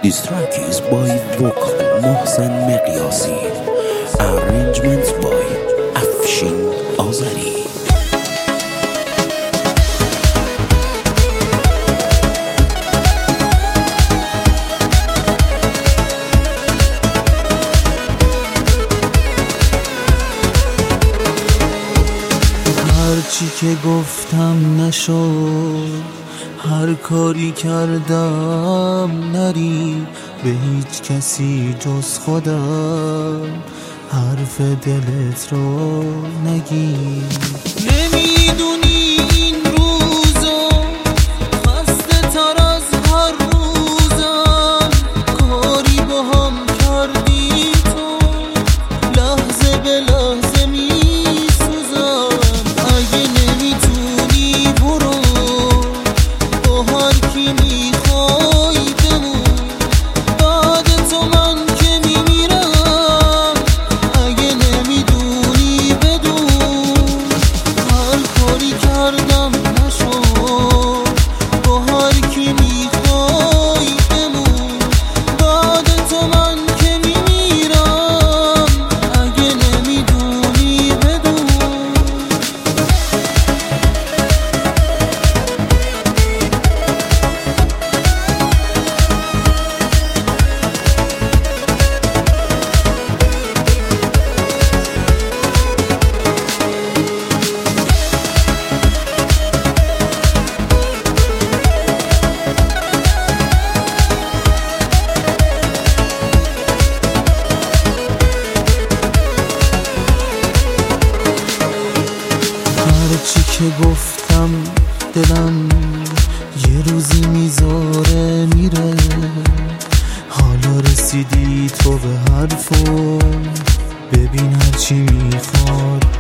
This track is by vocal محسن مقیاسی. Arrangement by افشین آذری. هرچی که گفتم نشد، هر کاری کردم نری به هیچ کسی جز خودم، حرف دلت رو نگی. نمیدونی این روزا خسته تر از هر روزم، کاری با هم کردی تو لحظه به لحظه میسوزم. اگه نمیتونی برو با هر کی میخوای بمون، بعد تو من که میمیرم. اگه نمیدونی بدون هر کاری کردم نشد، با هر کی میخوای بمون، بعد تو من که میمیرم. اگه نمیدونی بدون. هرچی که گفتم دلم یه روزی میذاره میره. حالا رسیدی تو به حرفم، ببین هرچی میخواد